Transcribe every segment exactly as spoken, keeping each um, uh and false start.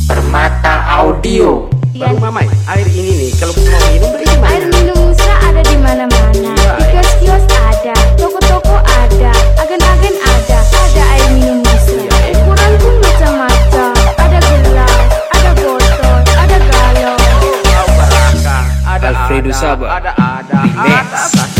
Permata Audio. Bang Mamai, air ini nih kalau mau minum beli di mana? Air minum Musra ada di mana-mana. Di kios-kios ada, toko-toko ada, agen-agen ada. Ada air minum Musra. Ukuran pun macam-macam. Ada gelas, ada botol, ada galon. Oh, Baraka, ada Alfredo ada, Sabar. ada ada, Remix. ada saja.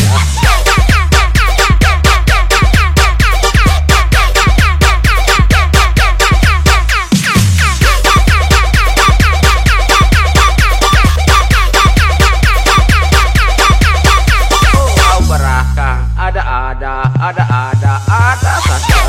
Ada ada, ada ada, ada saja.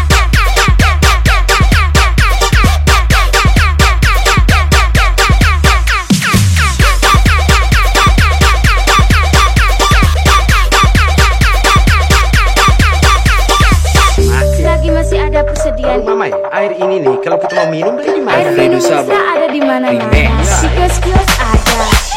Selagi masih ada persediaan. Bang Mamai, air ini nih kalau kita mau minum beli di mana? Air Alfredo minum Musra Sabar. ada di mana-mana. Remix. Di kios-kios ada.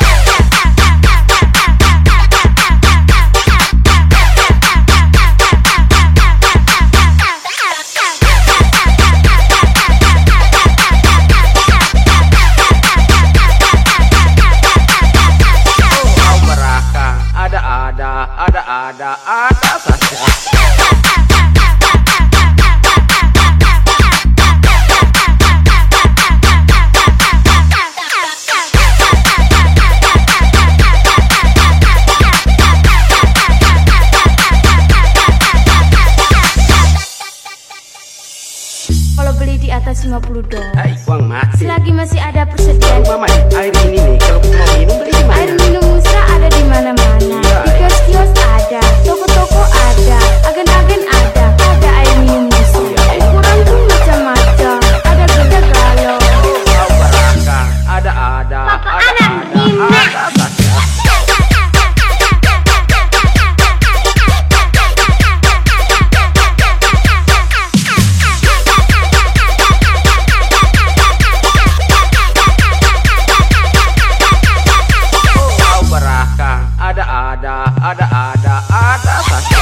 Oh, Baraka, ada ada, ada ada, ada saja. Kalau beli di atas lima puluh dolar. Hai, uang mati. Selagi masih ada persediaan. Bang Mamai, air ini nih kalau kita mau minum beli di mana? Air minum Musra ada di mana-mana. Di kios-kios ada, toko-toko ada, agen-agen ada. Ada air minum Musra. Ukuran pun macam-macam. Ada gede galon. Oh, Baraka, ada ada, ada ada, ada saja. Oh, Baraka, ada ada, ada ada, ada saja.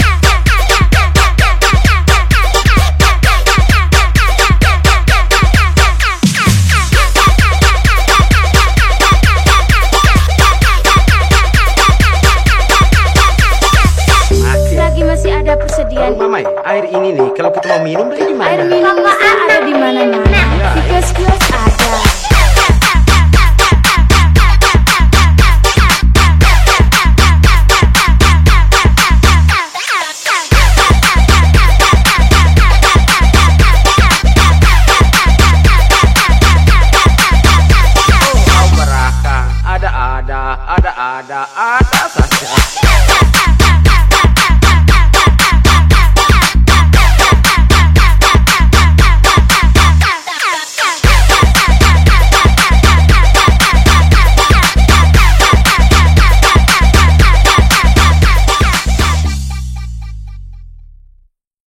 Selagi masih ada persediaan. Bang Mamai, air ini nih kalau kita mau minum beli di mana? Air minum Musra ada di mana-mana. Di kios-kios ada. Oh, Baraka, ada ada, ada ada, ada saja.